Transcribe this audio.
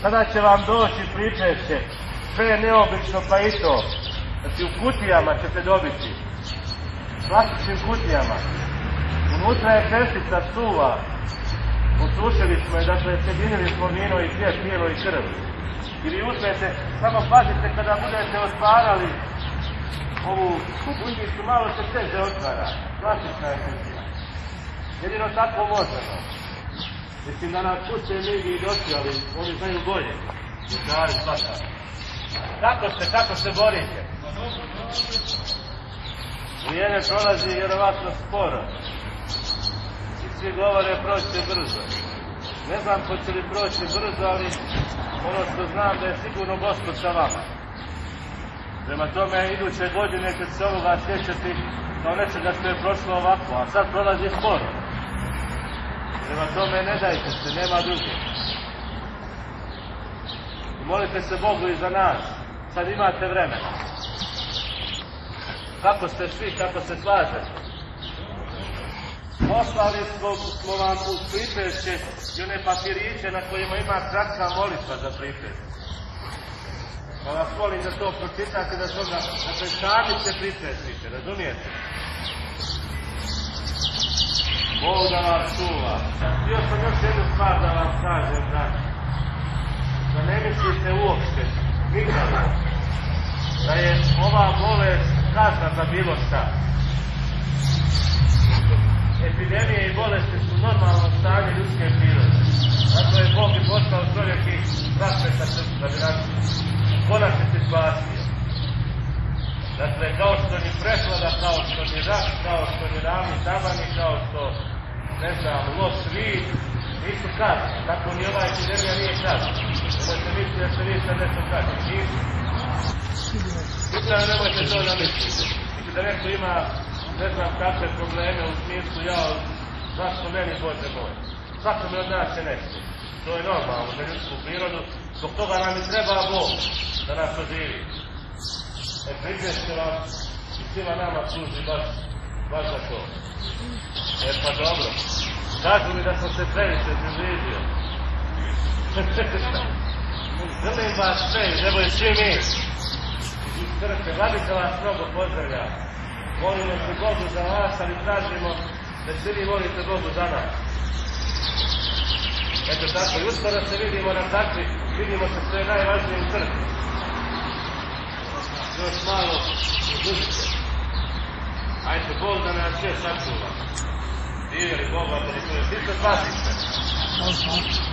Sada će vam doći pričešće, sve je neobično pa i to. Znači u kutijama ćete dobiti, plastičnim kutijama. Unutra je čestica suva, usušili smo je, dakle sjedinili smo vino i cvijet, tijelo i krv. I vi uzmete, samo pazite kada budete otvarali ovu kutiju, malo se teže otvara, plastična je kutija. Jedino tako možemo. Mislim da nas kuće ljudi i doći, ali oni znaju bolje. Ljekari svaka. Kako se borite? Vrijeme prolazi vjerovatno sporo. I svi govore proći će brzo. Ne znam hoće li proći brzo, ali ono što znam da je sigurno Gospod sa vama. Prema tome, iduće godine kad se ovoga sjećati kao nečega što je prošlo ovako, a sad prolazi sporo. Prema tome, ne dajte se, nema druge. Molite se Bogu i za nas. Sad imate vremena. Kako ste svi, kako se slažete? Poslali smo vam u pripešće i one papiriće na kojima ima kratka molitva za pripešće. Pa vas molim da to pročitate, da toga, dakle, sami se pripešćite, razumijete? Bog da vas čuva. Htio sam još jednu stvar da vam kažem, znači, da ne mislite uopšte, nikada, da je ova bolest kazna za bilo šta. Epidemije i bolesti su normalno stanje ljudske prirode. Zato je Bog i poslao čovjek i rasveta da bi nas konačnici spasio. Dakle, kao što ni prehlada, kao što ni rak, kao što ni ravni tabani, kao što, ne znam, loš vid, nisu kazne. Tako ni ova epidemija nije kazna. Nemojte misliti da se vi sad nešto kazne. Nisu. Upravo nemojte to namisliti. Znači da neko ima, ne znam kakve probleme u smislu, zašto meni Bože moj? Svakome od nas je nešto. To je normalno za ljudsku prirodu. Zbog toga nam i treba Bog da nas oživi. Pripešće vam i svima nama služi baš za to. Pa dobro. Kažu mi da sam se previše približio. Želim vas sve, nemoj svi mi. Iz crkve, Vladika vas mnogo pozdravlja. Molimo se Bogu za vas, ali tražimo da svi vi molite Bogu za nas. Eto tako, i uskoro se vidimo na takvi, vidimo se što je najvažnije u crkvi. Još malo uzuzite. Ajde, Bog da nas sve sačuva. Divjeli Boga, ali to je svi se pazite.